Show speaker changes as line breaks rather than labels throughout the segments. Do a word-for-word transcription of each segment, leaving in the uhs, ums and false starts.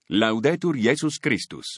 Laudetur Jesus Christus.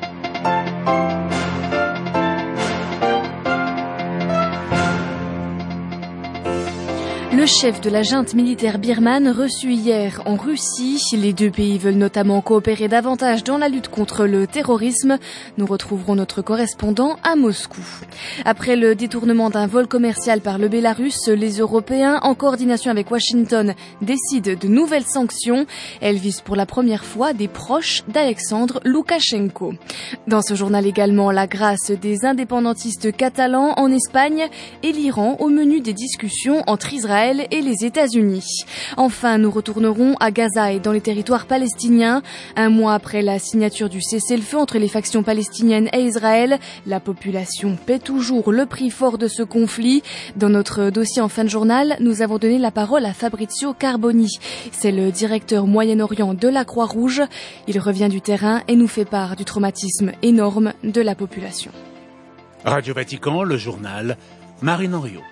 Le chef de la junte militaire birmane reçu hier en Russie. Les deux pays veulent notamment coopérer davantage dans la lutte contre le terrorisme. Nous retrouverons notre correspondant à Moscou. Après le détournement d'un vol commercial par le Bélarus, les Européens, en coordination avec Washington, décident de nouvelles sanctions. Elles visent pour la première fois des proches d'Alexandre Loukachenko. Dans ce journal également, la grâce des indépendantistes catalans en Espagne et l'Iran au menu des discussions entre Israël et les États-Unis. Enfin, nous retournerons à Gaza et dans les territoires palestiniens. Un mois après la signature du cessez-le-feu entre les factions palestiniennes et Israël, la population paie toujours le prix fort de ce conflit. Dans notre dossier en fin de journal, nous avons donné la parole à Fabrizio Carboni. C'est le directeur Moyen-Orient de la Croix-Rouge. Il revient du terrain et nous fait part du traumatisme énorme de la population.
Radio Vatican, le journal, Marine Henriot.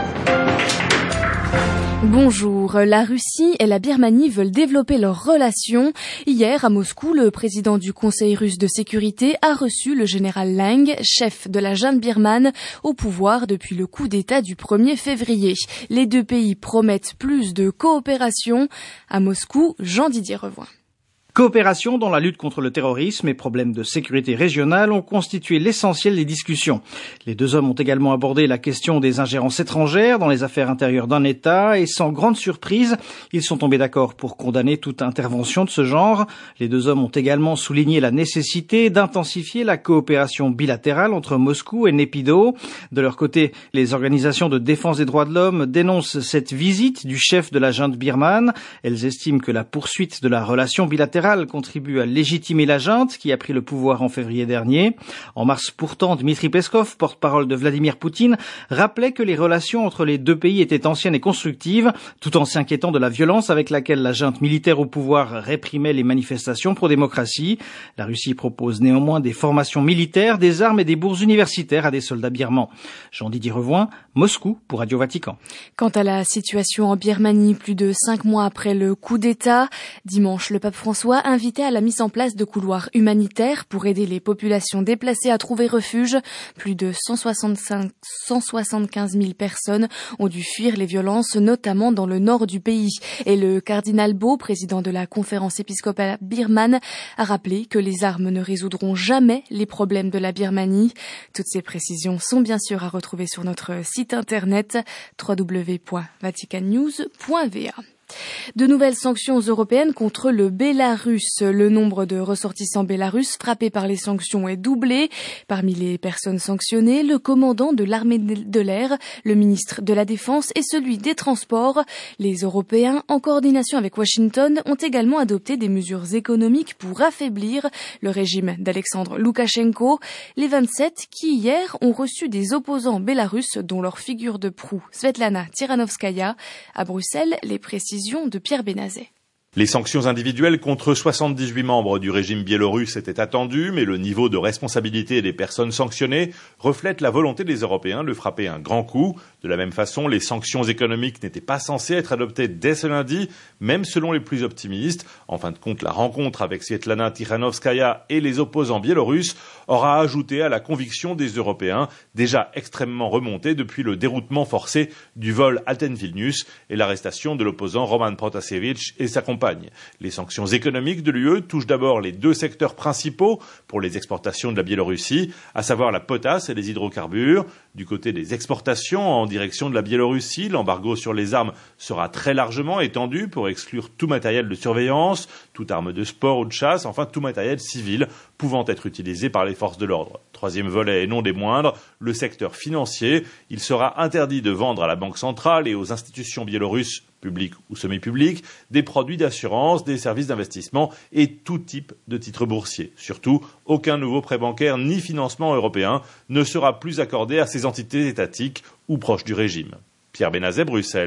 Bonjour, la Russie et la Birmanie veulent développer leurs relations. Hier, à Moscou, le président du Conseil russe de sécurité a reçu le général Lang, chef de la junte birmane, au pouvoir depuis le coup d'État du premier février. Les deux pays promettent plus de coopération. À Moscou, Jean-Didier Revoin.
Coopération dans la lutte contre le terrorisme et problèmes de sécurité régionale ont constitué l'essentiel des discussions. Les deux hommes ont également abordé la question des ingérences étrangères dans les affaires intérieures d'un État et sans grande surprise, ils sont tombés d'accord pour condamner toute intervention de ce genre. Les deux hommes ont également souligné la nécessité d'intensifier la coopération bilatérale entre Moscou et Naypyidaw. De leur côté, les organisations de défense des droits de l'homme dénoncent cette visite du chef de la junte birmane. Elles estiment que la poursuite de la relation bilatérale contribue à légitimer la junte qui a pris le pouvoir en février dernier. En mars pourtant, Dmitri Peskov, porte-parole de Vladimir Poutine, rappelait que les relations entre les deux pays étaient anciennes et constructives, tout en s'inquiétant de la violence avec laquelle la junte militaire au pouvoir réprimait les manifestations pro-démocratie. La Russie propose néanmoins des formations militaires, des armes et des bourses universitaires à des soldats birmans. Jean-Didier Revoin, Moscou pour Radio Vatican.
Quant à la situation en Birmanie, plus de cinq mois après le coup d'État, dimanche, le pape François invité à la mise en place de couloirs humanitaires pour aider les populations déplacées à trouver refuge. Plus de cent soixante-cinq, cent soixante-quinze mille personnes ont dû fuir les violences, notamment dans le nord du pays. Et le cardinal Bo, président de la conférence épiscopale birmane, a rappelé que les armes ne résoudront jamais les problèmes de la Birmanie. Toutes ces précisions sont bien sûr à retrouver sur notre site internet w w w point vatican news point v a. De nouvelles sanctions européennes contre le Bélarus. Le nombre de ressortissants bélarusses frappés par les sanctions est doublé. Parmi les personnes sanctionnées, le commandant de l'armée de l'air, le ministre de la Défense et celui des Transports. Les Européens, en coordination avec Washington, ont également adopté des mesures économiques pour affaiblir le régime d'Alexandre Loukachenko. Les vingt-sept qui, hier, ont reçu des opposants bélarusses dont leur figure de proue, Svetlana Tiranovskaya. À Bruxelles, les précisions de Pierre Benazet.
Les sanctions individuelles contre soixante-dix-huit membres du régime biélorusse étaient attendues, mais le niveau de responsabilité des personnes sanctionnées reflète la volonté des Européens de frapper un grand coup. De la même façon, les sanctions économiques n'étaient pas censées être adoptées dès ce lundi, même selon les plus optimistes. En fin de compte, la rencontre avec Svetlana Tiranovskaya et les opposants biélorusses aura ajouté à la conviction des Européens, déjà extrêmement remontée depuis le déroutement forcé du vol Alten-Vilnius et l'arrestation de l'opposant Roman Protasevich et sa compagne. Les sanctions économiques de l'U E touchent d'abord les deux secteurs principaux pour les exportations de la Biélorussie, à savoir la potasse et les hydrocarbures. Du côté des exportations en direction de la Biélorussie, l'embargo sur les armes sera très largement étendu pour exclure tout matériel de surveillance, toute arme de sport ou de chasse, enfin tout matériel civil pouvant être utilisé par les forces de l'ordre. Troisième volet et non des moindres, le secteur financier. Il sera interdit de vendre à la Banque centrale et aux institutions biélorusses, publiques ou semi-publiques, des produits d'assurance, des services d'investissement et tout type de titres boursiers. Surtout, aucun nouveau prêt bancaire ni financement européen ne sera plus accordé à ces entités étatiques ou proches du régime. Pierre Benazet, Bruxelles,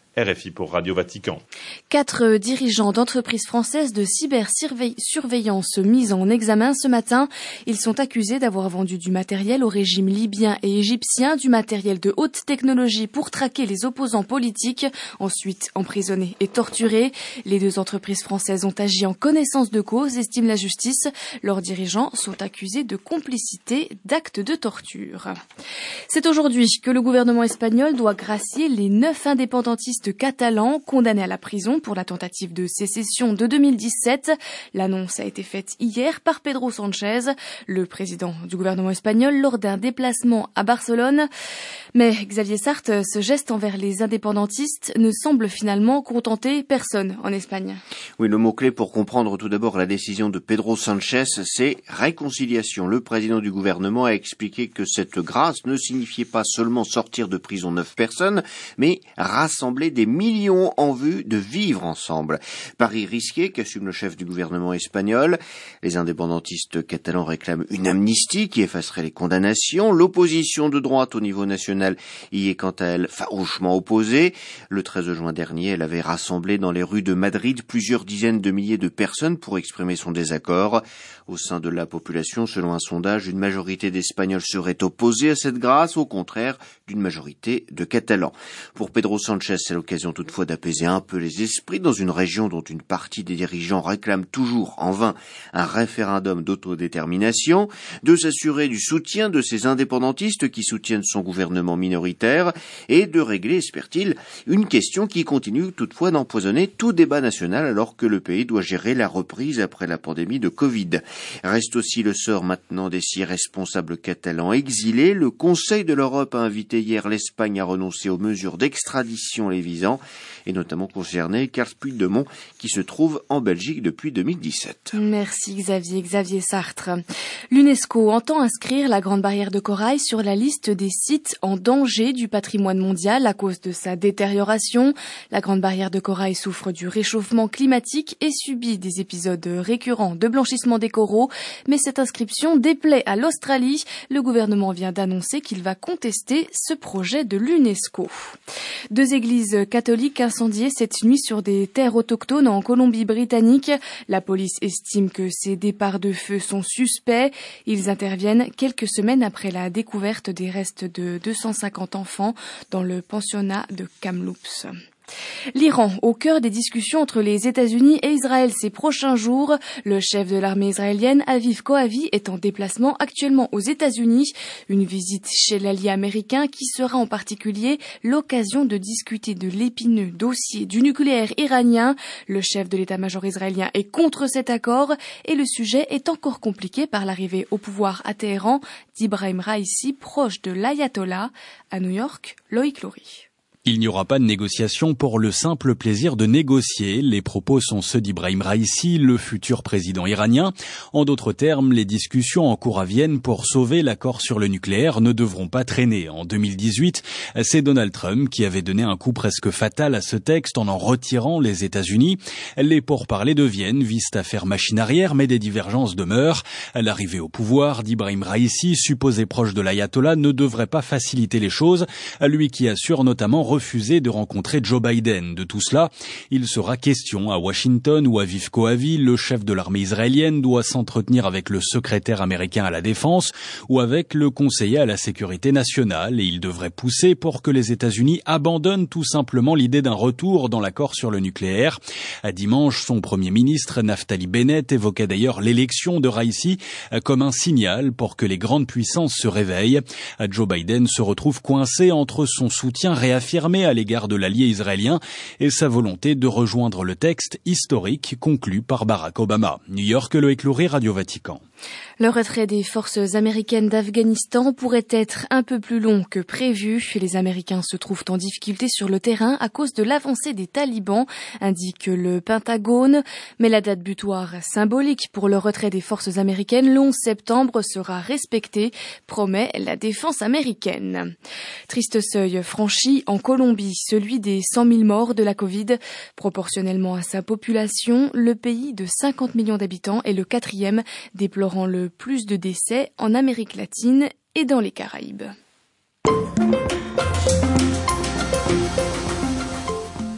R F I pour Radio Vatican.
Quatre dirigeants d'entreprises françaises de cybersurveillance mis en examen ce matin. Ils sont accusés d'avoir vendu du matériel au régime libyen et égyptien, du matériel de haute technologie pour traquer les opposants politiques, ensuite emprisonnés et torturés. Les deux entreprises françaises ont agi en connaissance de cause, estime la justice. Leurs dirigeants sont accusés de complicité d'actes de torture. C'est aujourd'hui que le gouvernement espagnol doit gracier les neuf indépendantistes catalans condamnés à la prison pour la tentative de sécession de deux mille dix-sept. L'annonce a été faite hier par Pedro Sánchez, le président du gouvernement espagnol, lors d'un déplacement à Barcelone. Mais Xavier Sartre, ce geste envers les indépendantistes ne semble finalement contenter personne en Espagne.
Oui, le mot-clé pour comprendre tout d'abord la décision de Pedro Sánchez, c'est réconciliation. Le président du gouvernement a expliqué que cette grâce ne signifiait pas seulement sortir de prison neuf personnes, mais rassembler des millions en vue de vivre ensemble. Pari risqué qu'assume le chef du gouvernement espagnol. Les indépendantistes catalans réclament une amnistie qui effacerait les condamnations. L'opposition de droite au niveau national y est quant à elle farouchement opposée. Le treize juin dernier, elle avait rassemblé dans les rues de Madrid plusieurs dizaines de milliers de personnes pour exprimer son désaccord. Au sein de la population, selon un sondage, une majorité d'Espagnols serait opposée à cette grâce, au contraire d'une majorité de Catalans. Pour Pedro Sánchez, c'est l'occasion toutefois d'apaiser un peu les esprits dans une région dont une partie des dirigeants réclame toujours en vain un référendum d'autodétermination, de s'assurer du soutien de ces indépendantistes qui soutiennent son gouvernement minoritaire et de régler, espère-t-il, une question qui continue toutefois d'empoisonner tout débat national alors que le pays doit gérer la reprise après la pandémie de Covid. Reste aussi le sort maintenant des six responsables catalans exilés. Le Conseil de l'Europe a invité hier l'Espagne à renoncer aux mesures d'extradition les visant, et notamment concerné Carles Puigdemont qui se trouve en Belgique depuis deux mille dix-sept.
Merci Xavier, Xavier Sartre. L'UNESCO entend inscrire la Grande Barrière de Corail sur la liste des sites en danger du patrimoine mondial à cause de sa détérioration. La Grande Barrière de Corail souffre du réchauffement climatique et subit des épisodes récurrents de blanchissement des coraux, mais cette inscription déplaît à l'Australie. Le gouvernement vient d'annoncer qu'il va contester ce projet de l'UNESCO. Deux églises catholiques incendiées cette nuit sur des terres autochtones en Colombie-Britannique. La police estime que ces départs de feu sont suspects. Ils interviennent quelques semaines après la découverte des restes de deux cent cinquante enfants dans le pensionnat de Kamloops. L'Iran, au cœur des discussions entre les États-Unis et Israël ces prochains jours. Le chef de l'armée israélienne, Aviv Kohavi, est en déplacement actuellement aux États-Unis. Une visite chez l'allié américain qui sera en particulier l'occasion de discuter de l'épineux dossier du nucléaire iranien. Le chef de l'état-major israélien est contre cet accord et le sujet est encore compliqué par l'arrivée au pouvoir à Téhéran d'Ibrahim Raïssi, proche de l'ayatollah. À New York, Loïc Laurie.
Il n'y aura pas de négociation pour le simple plaisir de négocier. Les propos sont ceux d'Ibrahim Raïssi, le futur président iranien. En d'autres termes, les discussions en cours à Vienne pour sauver l'accord sur le nucléaire ne devront pas traîner. En deux mille dix-huit, c'est Donald Trump qui avait donné un coup presque fatal à ce texte en en retirant les États-Unis. Les pourparlers de Vienne visent à faire machine arrière, mais des divergences demeurent. L'arrivée au pouvoir d'Ibrahim Raïssi, supposé proche de l'ayatollah, ne devrait pas faciliter les choses. Lui qui assure notamment refusé de rencontrer Joe Biden. De tout cela, il sera question à Washington où Aviv Kohavi, le chef de l'armée israélienne, doit s'entretenir avec le secrétaire américain à la défense ou avec le conseiller à la sécurité nationale et il devrait pousser pour que les États-Unis abandonnent tout simplement l'idée d'un retour dans l'accord sur le nucléaire. À dimanche, son premier ministre Naftali Bennett évoquait d'ailleurs l'élection de Raïssi comme un signal pour que les grandes puissances se réveillent. Joe Biden se retrouve coincé entre son soutien réaffirmé à l'égard de l'allié israélien et sa volonté de rejoindre le texte historique conclu par Barack Obama. New York, Loïc Laurie, Radio Vatican.
Le retrait des forces américaines d'Afghanistan pourrait être un peu plus long que prévu. Les Américains se trouvent en difficulté sur le terrain à cause de l'avancée des talibans, indique le Pentagone. Mais la date butoir symbolique pour le retrait des forces américaines, le onze septembre, sera respectée, promet la défense américaine. Triste seuil franchi en Colombie, celui des cent mille morts de la Covid. Proportionnellement à sa population, le pays de cinquante millions d'habitants est le quatrième, déplorant le plus de décès en Amérique latine et dans les Caraïbes.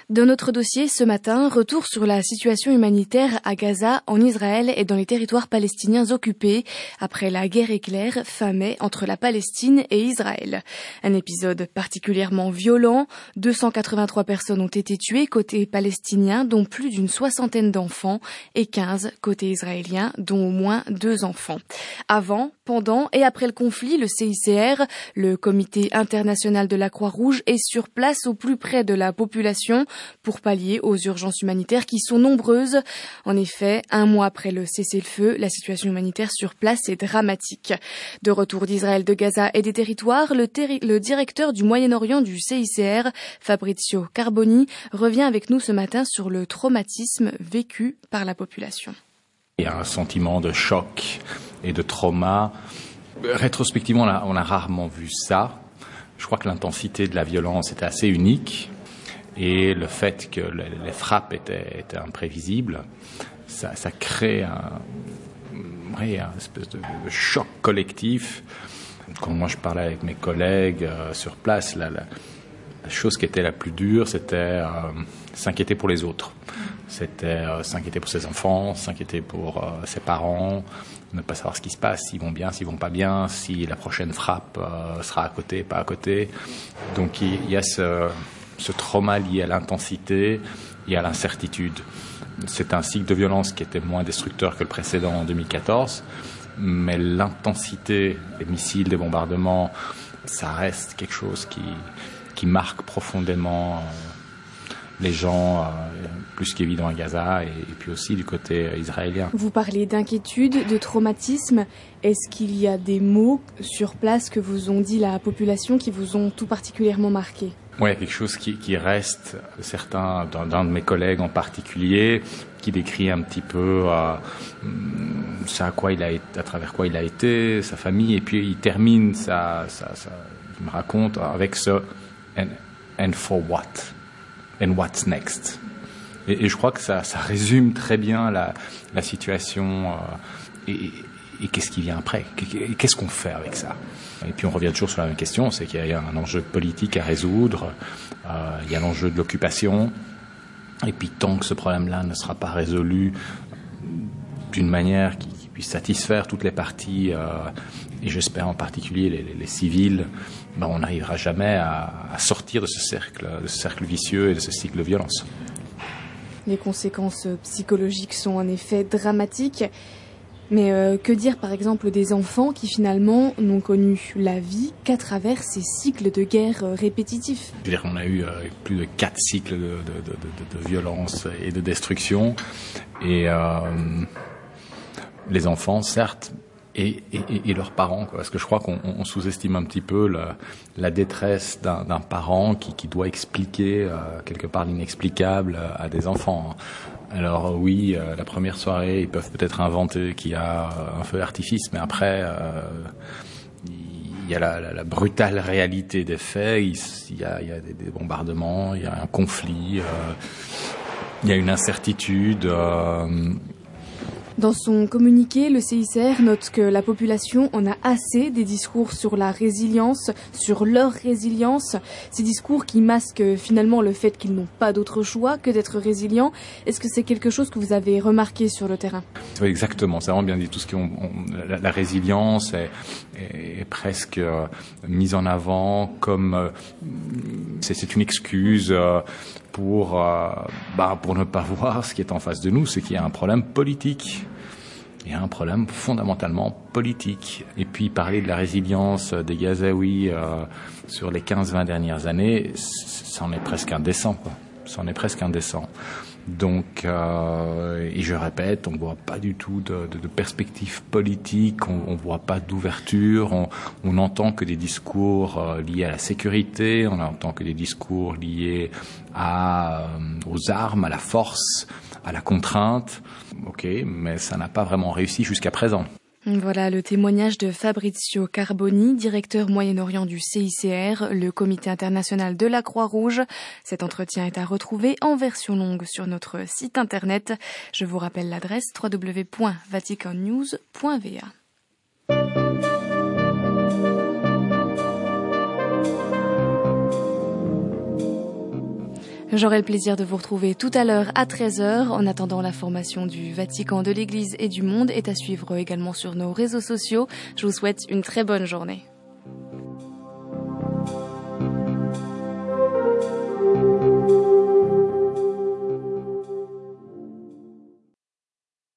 Dans notre dossier ce matin, retour sur la situation humanitaire à Gaza, en Israël et dans les territoires palestiniens occupés après la guerre éclair fin mai entre la Palestine et Israël. Un épisode particulièrement violent. deux cent quatre-vingt-trois personnes ont été tuées côté palestinien, dont plus d'une soixantaine d'enfants, et quinze côté israélien, dont au moins deux enfants. Avant, pendant et après le conflit, le C I C R, le Comité international de la Croix-Rouge, est sur place au plus près de la population pour pallier aux urgences humanitaires qui sont nombreuses. En effet, un mois après le cessez-le-feu, la situation humanitaire sur place est dramatique. De retour d'Israël, de Gaza et des territoires, le, terri- le directeur du Moyen-Orient du C I C R, Fabrizio Carboni, revient avec nous ce matin sur le traumatisme vécu par la population.
Il y a un sentiment de choc et de trauma. Rétrospectivement, on a, on a rarement vu ça. Je crois que l'intensité de la violence était assez unique. Et le fait que les frappes étaient, étaient imprévisibles, ça, ça crée un, oui, un espèce de, de choc collectif. Quand moi je parlais avec mes collègues euh, sur place, la, la, la chose qui était la plus dure, c'était euh, s'inquiéter pour les autres. C'était euh, s'inquiéter pour ses enfants, s'inquiéter pour euh, ses parents, ne pas savoir ce qui se passe, s'ils vont bien, s'ils vont pas bien, si la prochaine frappe euh, sera à côté, pas à côté. Donc il, il y a ce... ce trauma lié à l'intensité et à l'incertitude. C'est un cycle de violence qui était moins destructeur que le précédent en deux mille quatorze, mais l'intensité des missiles, des bombardements, ça reste quelque chose qui, qui marque profondément euh, les gens, euh, plus qu'évident à Gaza et, et puis aussi du côté israélien.
Vous parlez d'inquiétude, de traumatisme. Est-ce qu'il y a des mots sur place que vous ont dit la population qui vous ont tout particulièrement marqué ?
Oui, il y a quelque chose qui, qui reste, certains, d'un, d'un de mes collègues en particulier, qui décrit un petit peu euh, ce à quoi il a été, à travers quoi il a été, sa famille, et puis il termine sa, sa, sa il me raconte avec ce and, and for what, and what's next. Et, et je crois que ça, ça résume très bien la, la situation euh, et, et qu'est-ce qui vient après, qu'est-ce qu'on fait avec ça. Et puis on revient toujours sur la même question, c'est qu'il y a un enjeu politique à résoudre, euh, il y a l'enjeu de l'occupation, et puis tant que ce problème-là ne sera pas résolu d'une manière qui, qui puisse satisfaire toutes les parties, euh, et j'espère en particulier les, les, les civils, ben on n'arrivera jamais à, à sortir de ce cercle, de ce cercle vicieux et de ce cycle de violence.
Les conséquences psychologiques sont en effet dramatiques. Mais euh, que dire par exemple des enfants qui finalement n'ont connu la vie qu'à travers ces cycles de guerre euh, répétitifs ?
Je veux dire, on a eu euh, plus de quatre cycles de, de, de, de, de violence et de destruction. Et euh, les enfants, certes, et, et, et leurs parents, quoi. Parce que je crois qu'on on sous-estime un petit peu la, la détresse d'un, d'un parent qui, qui doit expliquer euh, quelque part l'inexplicable à des enfants. Alors oui, euh, la première soirée, ils peuvent peut-être inventer qu'il y a un feu d'artifice, mais après, euh, il y a la, la, la brutale réalité des faits, il, il, y, a, il y a des, des bombardements, il y a un conflit, euh, il y a une incertitude. Euh,
Dans son communiqué, le C I C R note que la population en a assez des discours sur la résilience, sur leur résilience, ces discours qui masquent finalement le fait qu'ils n'ont pas d'autre choix que d'être résilients. Est-ce que c'est quelque chose que vous avez remarqué sur le terrain ?
Oui, exactement, c'est vraiment bien dit. Tout ce qui on, on, la, la résilience est, est, est presque euh, mise en avant comme euh, c'est, c'est une excuse euh, pour euh, bah, pour ne pas voir ce qui est en face de nous, c'est qu'il y a un problème politique. Il y a un problème fondamentalement politique. Et puis parler de la résilience des Gazaouis euh, sur les quinze vingt dernières années, c'en est presque indécent, quoi. C'en est presque indécent. Donc, euh, et je répète, on ne voit pas du tout de, de, de perspective politique, on ne voit pas d'ouverture, on, on n'entend que des discours euh, liés à la sécurité, on n'entend que des discours liés à, euh, aux armes, à la force, à la contrainte. Ok, mais ça n'a pas vraiment réussi jusqu'à présent.
Voilà le témoignage de Fabrizio Carboni, directeur Moyen-Orient du C I C R, le Comité international de la Croix-Rouge. Cet entretien est à retrouver en version longue sur notre site internet. Je vous rappelle l'adresse w w w point vatican news point v a. J'aurai le plaisir de vous retrouver tout à l'heure à treize heures. En attendant, l'information du Vatican, de l'Église et du monde est à suivre également sur nos réseaux sociaux. Je vous souhaite une très bonne journée.